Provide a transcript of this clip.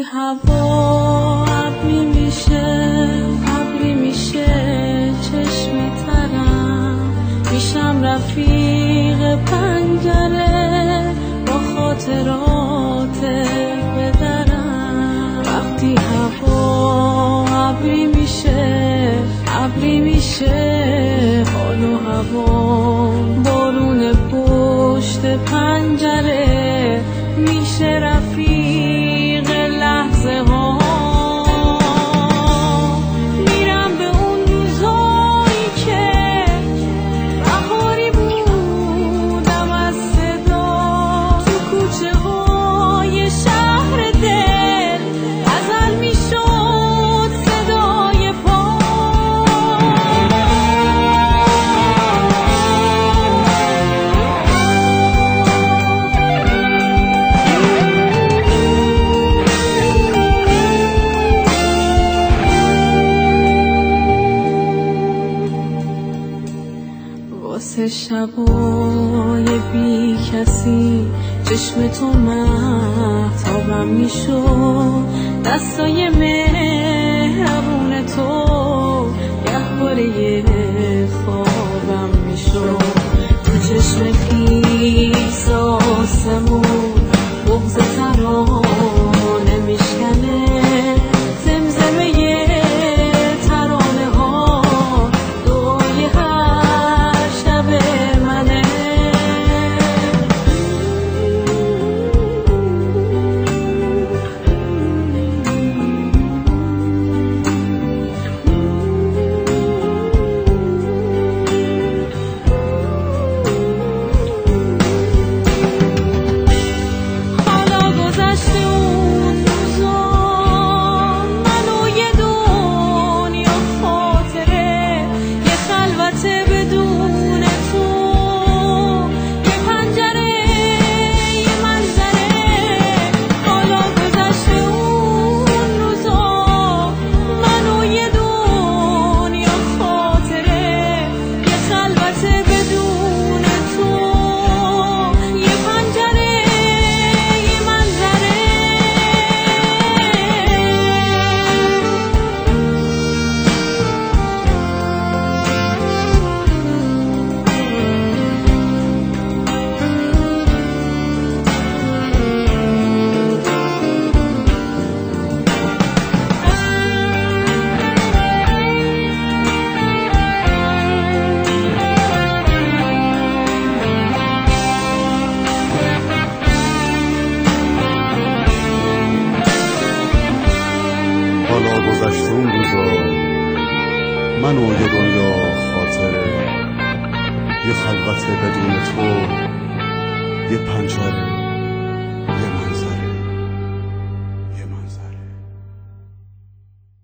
وقتی هوا ابری میشه چشم ترم، میشم رفیق پنجره با خاطرات بدرم. وقتی هوا ابری میشه حال و هوا بارون پشت پنجره، میشه رفیق لحظه ها. میرم به اون روزایی که بهاری بودم از صدا، تو کوچه های شهر دل غزل میشد صدای پا. واسه شبای بی کسی چشم تو مهتابم میشد، دستای مهربون تو گهواره خوابم میشد. تو چشم خیس آسمون بغض ترانه میشکنه، زمزمه ترانه ها دعای هر شب منه. حالا گذشته اون روزا، من و یه دنیا خاطره، یه خلوت بدون تو، یه پنجره